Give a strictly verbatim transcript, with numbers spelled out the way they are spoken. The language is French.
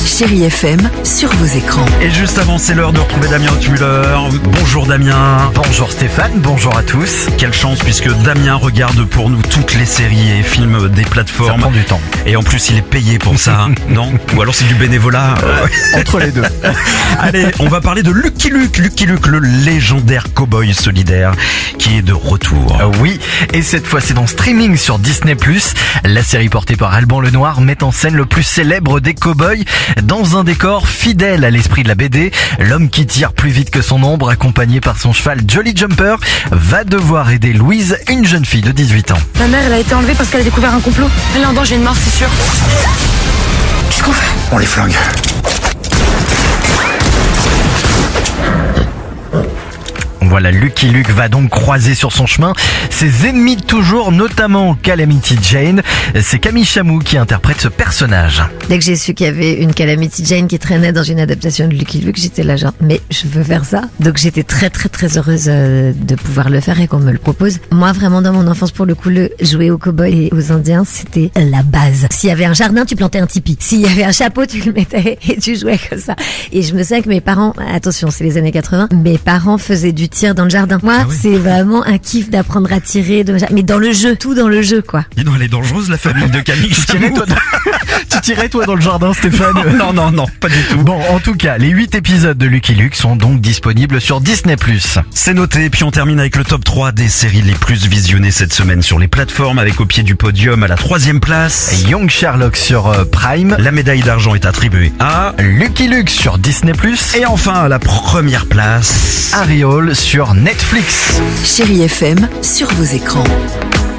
Chérie F M sur vos écrans. Et juste avant, c'est l'heure de retrouver Damien Tuller. Bonjour Damien. Bonjour Stéphane, bonjour à tous. Quelle chance puisque Damien regarde pour nous toutes les séries et films des plateformes. Ça prend du temps. Et en plus, il est payé pour ça, non? Ou alors c'est du bénévolat euh... Entre les deux. Allez, on va parler de Lucky Luke. Lucky Luke, le légendaire cow-boy solidaire qui est de retour. Euh, oui, et cette fois c'est dans streaming sur Disney plus. La série portée par Alban Lenoir met en scène le plus célèbre des cow-boys dans un décor fidèle à l'esprit de la B D. L'homme qui tire plus vite que son ombre, accompagné par son cheval Jolly Jumper, va devoir aider Louise, une jeune fille de dix-huit ans. Ma mère, elle a été enlevée parce qu'elle a découvert un complot. Elle est en danger de mort, c'est sûr. Qu'est-ce qu'on fait? On les flingue. Voilà, Lucky Luke va donc croiser sur son chemin ses ennemis de toujours, notamment Calamity Jane. C'est Camille Chamou qui interprète ce personnage. Dès que j'ai su qu'il y avait une Calamity Jane qui traînait dans une adaptation de Lucky Luke, j'étais là genre, mais je veux faire ça. Donc j'étais très très très heureuse euh, de pouvoir le faire et qu'on me le propose. Moi vraiment dans mon enfance, pour le coup, le jouer aux cow-boys et aux indiens, c'était la base. S'il y avait un jardin, tu plantais un tipi. S'il y avait un chapeau, tu le mettais et tu jouais comme ça. Et je me souviens que mes parents, attention, c'est les années quatre-vingts, mes parents faisaient du tir dans le jardin. Moi, ah oui. C'est vraiment un kiff d'apprendre à tirer, de... mais dans le jeu, tout dans le jeu, quoi. Dis donc, elle est dangereuse, la famille de Camille. Tu tirais, toi, dans... tu tirais toi dans le jardin, Stéphane? Non, non, non, pas du tout. Bon, en tout cas, les huit épisodes de Lucky Luke sont donc disponibles sur Disney plus. C'est noté, puis on termine avec le top trois des séries les plus visionnées cette semaine sur les plateformes, avec au pied du podium à la troisième place Young Sherlock sur euh, Prime. La médaille d'argent est attribuée à Lucky Luke sur Disney plus. Et enfin, à la première place, Harry Hole sur Netflix. Chérie F M sur vos écrans.